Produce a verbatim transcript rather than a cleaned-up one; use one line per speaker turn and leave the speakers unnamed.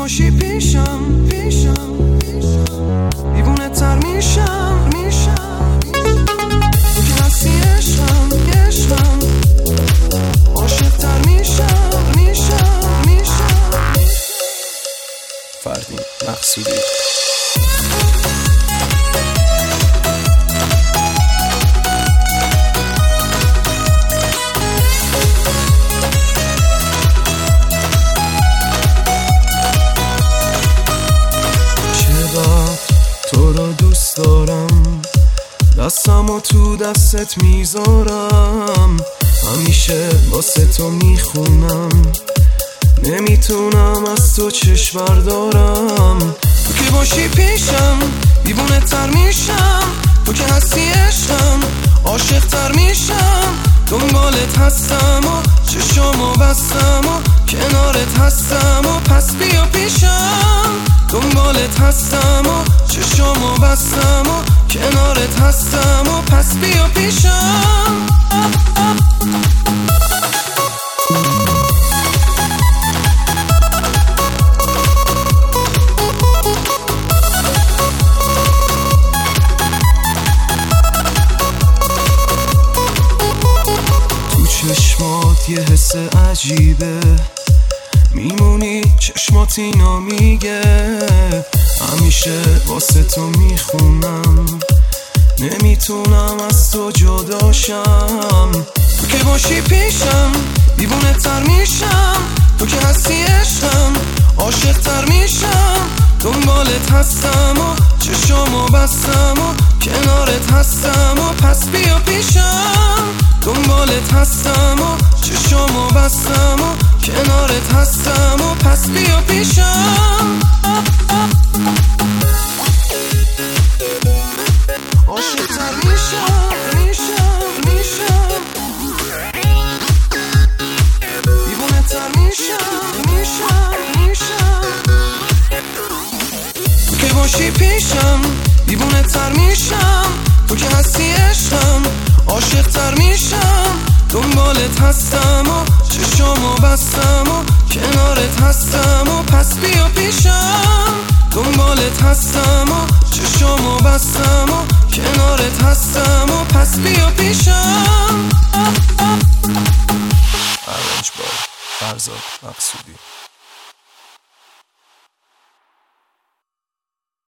باشی پیشم پیشم دیوونه تر میشم میشم تو که هستی عشقم عشقم عاشق تر میشم میشم میشم
فردین مقصودی.
تو را دوست دارم، دستمو تو دستت میذارم، همیشه واسه تو میخونم، نمیتونم از تو چشم بردارم. تو که باشی پیشم دیوونه تر میشم، تو که هستی عشقم عاشق تر میشم، دنبالت هستم و چشامو بستم و کنارت هستم و پس بیا پیشم، دنبالت هستم و چشامو بستم و کنارت هستم و پس بیا پیشم. تو چشمات یه حس عجیبه، میمونی چشمات اینا میگه، همیشه واسه تو میخونم، نمیتونم از تو جداشم. تو که باشی پیشم دیوونه تر میشم، تو که هستی عشقم عاشق تر میشم، دنبالت هستم و چشامو بستم و کنارت هستم و پس بیا پیشم، دنبالت هستم و چشامو بستم و کنارت هستم و پس بیا پیشم. عاشق تر میشم میشم میشم دیوونه تر میشم میشم میشم تو که باشی پیشم دیوونه تر میشم، تو که هستی عشقم عاشق تر میشم، دنبالت هستم و چشامو بستم و کنارت هستم و پس بیا پیشم، دنبالت هستم و چشامو بستم و کنارت هستم و پس بیا پیشم.
ارنج بای فرزاد مقصودی.